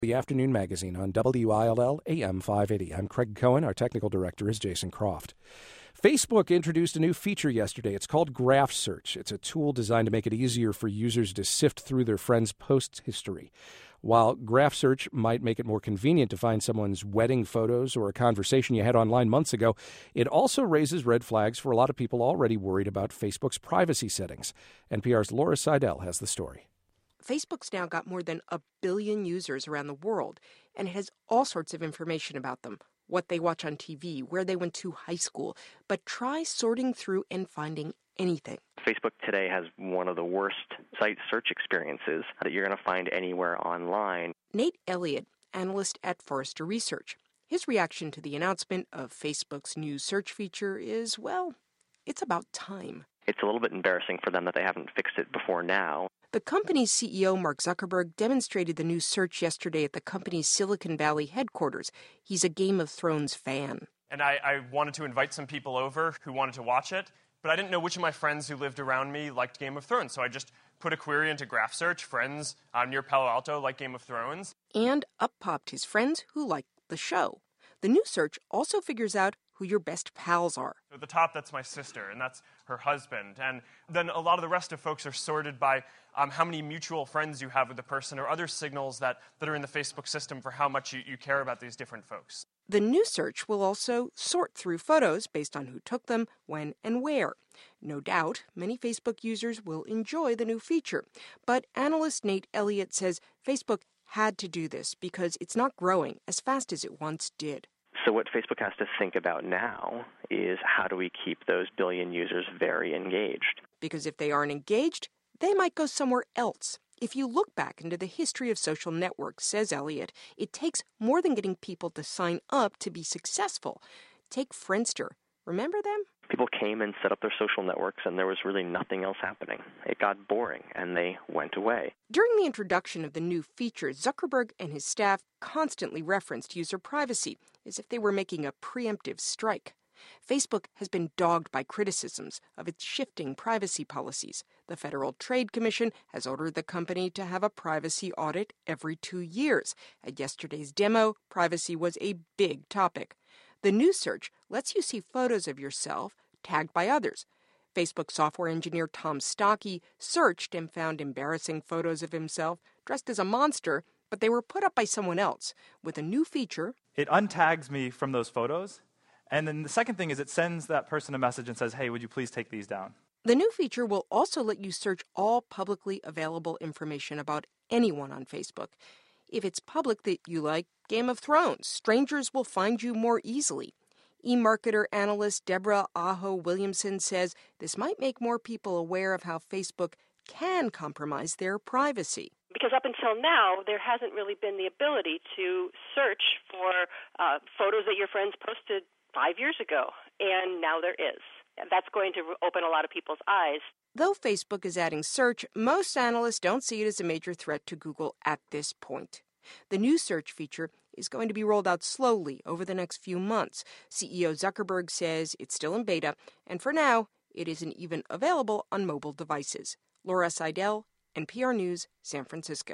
The Afternoon Magazine on WILL AM 580. I'm Craig Cohen. Our technical director is Jason Croft. Facebook introduced a new feature yesterday. It's called Graph Search. It's a tool designed to make it easier for users to sift through their friends' post history. While Graph Search might make it more convenient to find someone's wedding photos or a conversation you had online months ago, it also raises red flags for a lot of people already worried about Facebook's privacy settings. NPR's Laura Seidel has the story. Facebook's now got more than 1 billion users around the world, and it has all sorts of information about them, what they watch on TV, where they went to high school. But try sorting through and finding anything. Facebook today has one of the worst site search experiences that you're going to find anywhere online. Nate Elliott, analyst at Forrester Research. His reaction to the announcement of Facebook's new search feature is, well, it's about time. It's a little bit embarrassing for them that they haven't fixed it before now. The company's CEO, Mark Zuckerberg, demonstrated the new search yesterday at the company's Silicon Valley headquarters. He's a Game of Thrones fan. And I wanted to invite some people over who wanted to watch it, but I didn't know which of my friends who lived around me liked Game of Thrones. So I just put a query into Graph Search, friends near Palo Alto like Game of Thrones. And up popped his friends who liked the show. The new search also figures out who your best pals are. At the top, that's my sister, and that's her husband. And then a lot of the rest of folks are sorted by how many mutual friends you have with the person or other signals that are in the Facebook system for how much you care about these different folks. The new search will also sort through photos based on who took them, when, and where. No doubt, many Facebook users will enjoy the new feature. But analyst Nate Elliott says Facebook had to do this because it's not growing as fast as it once did. So what Facebook has to think about now is how do we keep those billion users very engaged? Because if they aren't engaged, they might go somewhere else. If you look back into the history of social networks, says Elliott, it takes more than getting people to sign up to be successful. Take Friendster. Remember them? People came and set up their social networks, and there was really nothing else happening. It got boring, and they went away. During the introduction of the new feature, Zuckerberg and his staff constantly referenced user privacy, as if they were making a preemptive strike. Facebook has been dogged by criticisms of its shifting privacy policies. The Federal Trade Commission has ordered the company to have a privacy audit every 2 years. At yesterday's demo, privacy was a big topic. The new search lets you see photos of yourself tagged by others. Facebook software engineer Tom Stocky searched and found embarrassing photos of himself dressed as a monster, but they were put up by someone else. With a new feature, it untags me from those photos. And then the second thing is it sends that person a message and says, hey, would you please take these down? The new feature will also let you search all publicly available information about anyone on Facebook. If it's public that you like Game of Thrones, strangers will find you more easily. E-marketer analyst Deborah Aho Williamson says this might make more people aware of how Facebook can compromise their privacy. Because up until now, there hasn't really been the ability to search for photos that your friends posted 5 years ago, and now there is. That's going to open a lot of people's eyes. Though Facebook is adding search, most analysts don't see it as a major threat to Google at this point. The new search feature is going to be rolled out slowly over the next few months. CEO Zuckerberg says it's still in beta, and for now, it isn't even available on mobile devices. Laura Seidel, NPR News, San Francisco.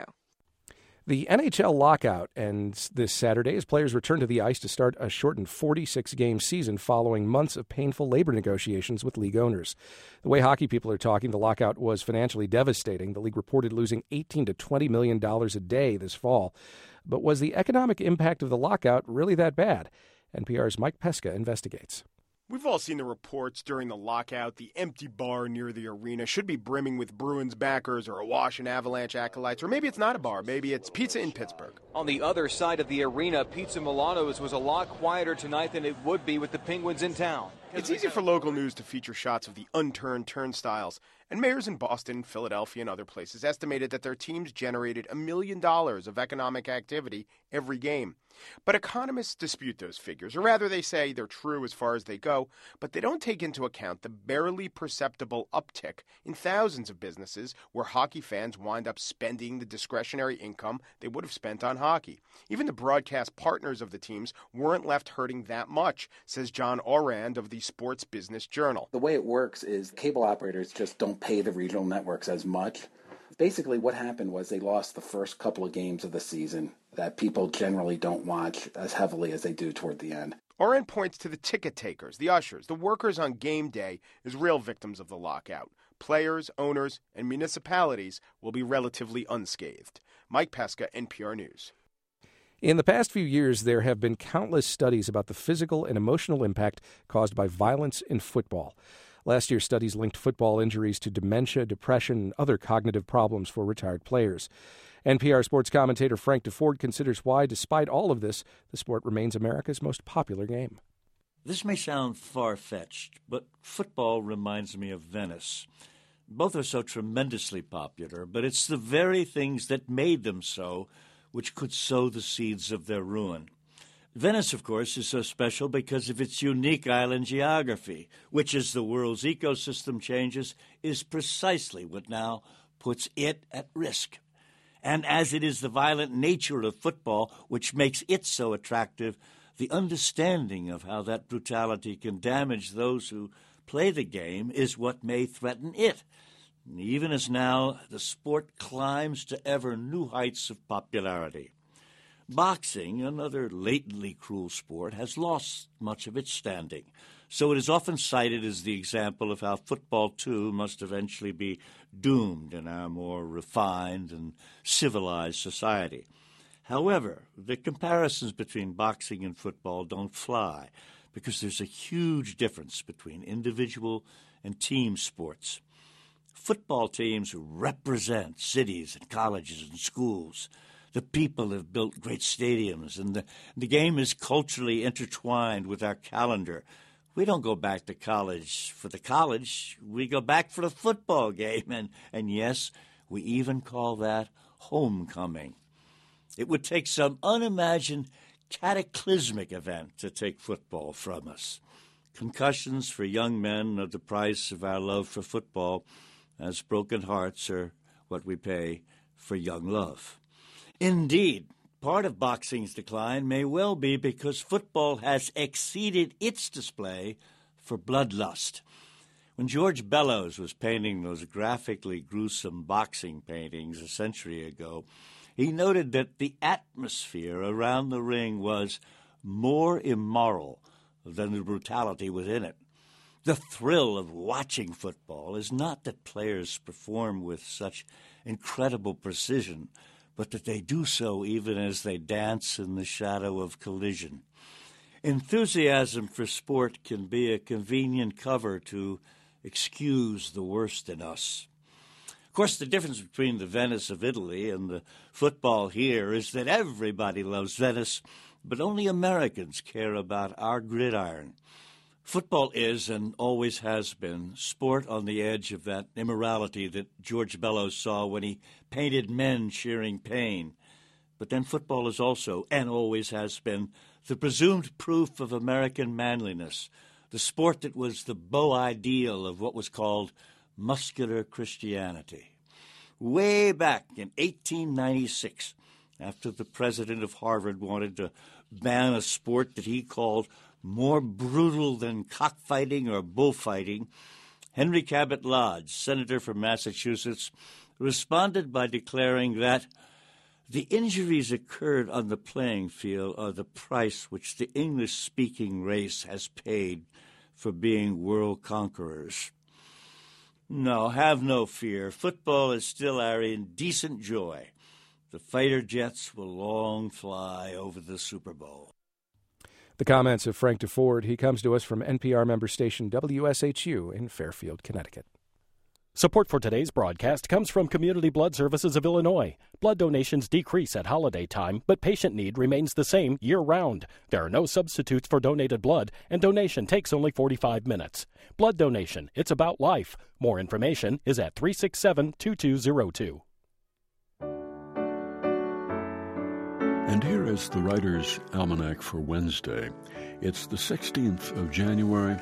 The NHL lockout ends this Saturday as players return to the ice to start a shortened 46-game season following months of painful labor negotiations with league owners. The way hockey people are talking, the lockout was financially devastating. The league reported losing $18 to $20 million a day this fall. But was the economic impact of the lockout really that bad? NPR's Mike Pesca investigates. We've all seen the reports during the lockout. The empty bar near the arena should be brimming with Bruins backers or awash in Avalanche acolytes. Or maybe it's not a bar. Maybe it's pizza in Pittsburgh. On the other side of the arena, Pizza Milano's was a lot quieter tonight than it would be with the Penguins in town. It's easy for local news to feature shots of the unturned turnstiles. And mayors in Boston, Philadelphia, and other places estimated that their teams generated $1 million of economic activity every game. But economists dispute those figures, or rather they say they're true as far as they go, but they don't take into account the barely perceptible uptick in thousands of businesses where hockey fans wind up spending the discretionary income they would have spent on hockey. Even the broadcast partners of the teams weren't left hurting that much, says John Orand of the Sports Business Journal. The way it works is cable operators just don't pay the regional networks as much Basically, what happened was they lost the first couple of games of the season that people generally don't watch as heavily as they do toward the end. RN points to the ticket takers, the ushers, the workers on game day as real victims of the lockout. Players, owners, and municipalities will be relatively unscathed. Mike Pesca, NPR News. In the past few years, there have been countless studies about the physical and emotional impact caused by violence in football. Last year's studies linked football injuries to dementia, depression, and other cognitive problems for retired players. NPR sports commentator Frank DeFord considers why, despite all of this, the sport remains America's most popular game. This may sound far-fetched, but football reminds me of Venice. Both are so tremendously popular, but it's the very things that made them so which could sow the seeds of their ruin. Venice, of course, is so special because of its unique island geography, which, as the world's ecosystem changes, is precisely what now puts it at risk. And as it is the violent nature of football which makes it so attractive, the understanding of how that brutality can damage those who play the game is what may threaten it. And even as now the sport climbs to ever new heights of popularity. Boxing, another latently cruel sport, has lost much of its standing, so it is often cited as the example of how football, too, must eventually be doomed in our more refined and civilized society. However, the comparisons between boxing and football don't fly, because there's a huge difference between individual and team sports. Football teams represent cities and colleges and schools. The people have built great stadiums, and the game is culturally intertwined with our calendar. We don't go back to college for the college. We go back for the football game, and yes, we even call that homecoming. It would take some unimagined cataclysmic event to take football from us. Concussions for young men are the price of our love for football, as broken hearts are what we pay for young love. Indeed, part of boxing's decline may well be because football has exceeded its display for bloodlust. When George Bellows was painting those graphically gruesome boxing paintings a century ago, he noted that the atmosphere around the ring was more immoral than the brutality within it. The thrill of watching football is not that players perform with such incredible precision, but that they do so even as they dance in the shadow of collision. Enthusiasm for sport can be a convenient cover to excuse the worst in us. Of course, the difference between the Venice of Italy and the football here is that everybody loves Venice, but only Americans care about our gridiron. Football is, and always has been, sport on the edge of that immorality that George Bellows saw when he painted men cheering pain. But then football is also, and always has been, the presumed proof of American manliness, the sport that was the beau ideal of what was called muscular Christianity. Way back in 1896, after the president of Harvard wanted to ban a sport that he called more brutal than cockfighting or bullfighting, Henry Cabot Lodge, senator from Massachusetts, responded by declaring that the injuries occurred on the playing field are the price which the English-speaking race has paid for being world conquerors. No, have no fear. Football is still our indecent joy. The fighter jets will long fly over the Super Bowl. The comments of Frank DeFord. He comes to us from NPR member station WSHU in Fairfield, Connecticut. Support for today's broadcast comes from Community Blood Services of Illinois. Blood donations decrease at holiday time, but patient need remains the same year-round. There are no substitutes for donated blood, and donation takes only 45 minutes. Blood donation, it's about life. More information is at 367-2202. And here is the Writer's Almanac for Wednesday. It's the 16th of January,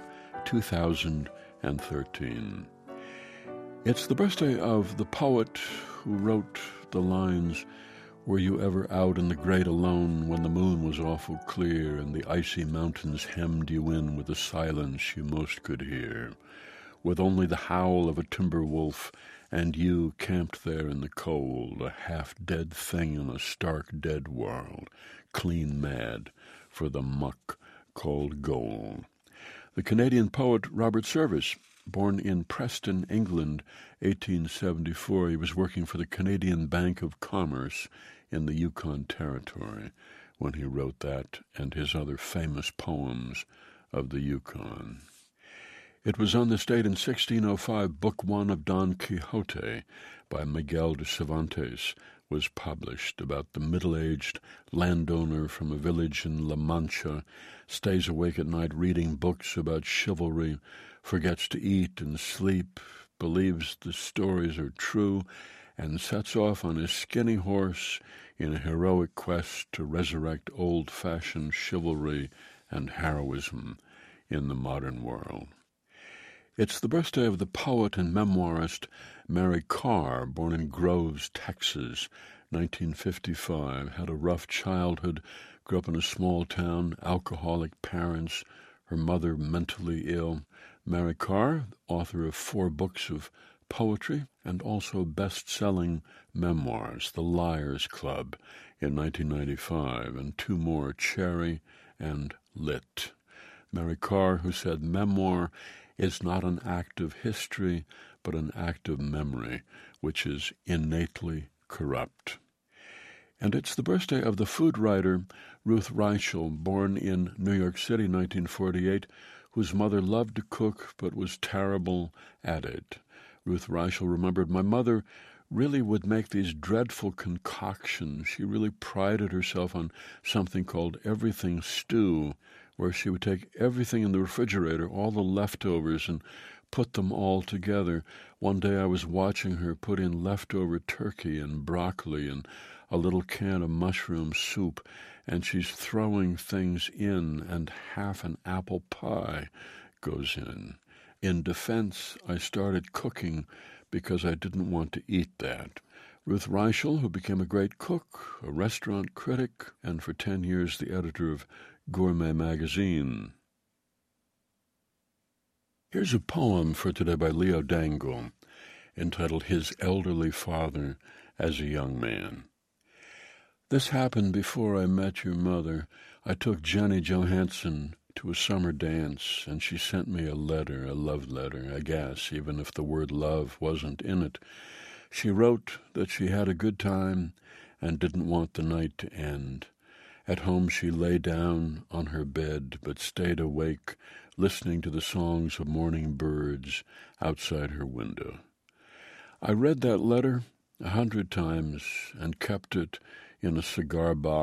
2013. It's the birthday of the poet who wrote the lines, "Were you ever out in the great alone when the moon was awful clear and the icy mountains hemmed you in with a silence you most could hear? with only the howl of a timber wolf, and you camped there in the cold, a half-dead thing in a stark dead world, clean mad for the muck called gold. The Canadian poet Robert Service, born in Preston, England, 1874, he was working for the Canadian Bank of Commerce in the Yukon Territory when he wrote that and his other famous poems of the Yukon. It was on this date in 1605 Book One of Don Quixote by Miguel de Cervantes was published, about the middle-aged landowner from a village in La Mancha, stays awake at night reading books about chivalry, forgets to eat and sleep, believes the stories are true, and sets off on his skinny horse in a heroic quest to resurrect old-fashioned chivalry and heroism in the modern world. It's the birthday of the poet and memoirist Mary Karr, born in Groves, Texas, 1955, had a rough childhood, grew up in a small town, alcoholic parents, her mother mentally ill. Mary Karr, author of 4 books of poetry and also best-selling memoirs, The Liars Club in 1995, and 2 more, Cherry and Lit. Mary Karr, who said memoir is not an act of history, but an act of memory, which is innately corrupt. And it's the birthday of the food writer Ruth Reichl, born in New York City, 1948, whose mother loved to cook but was terrible at it. Ruth Reichl remembered, my mother really would make these dreadful concoctions. She really prided herself on something called everything stew, where she would take everything in the refrigerator, all the leftovers, and put them all together. One day I was watching her put in leftover turkey and broccoli and a little can of mushroom soup, and she's throwing things in, and half an apple pie goes in. In defense, I started cooking because I didn't want to eat that. Ruth Reichl, who became a great cook, a restaurant critic, and for 10 years the editor of Gourmet magazine. Here's a poem for today by Leo Dangle, entitled His Elderly Father as a Young Man. This happened before I met your mother. I took Jenny Johansson to a summer dance, and she sent me a letter, a love letter, I guess, even if the word love wasn't in it. She wrote that she had a good time and didn't want the night to end. At home she lay down on her bed, but stayed awake, listening to the songs of morning birds outside her window. I read that letter 100 times and kept it in a cigar box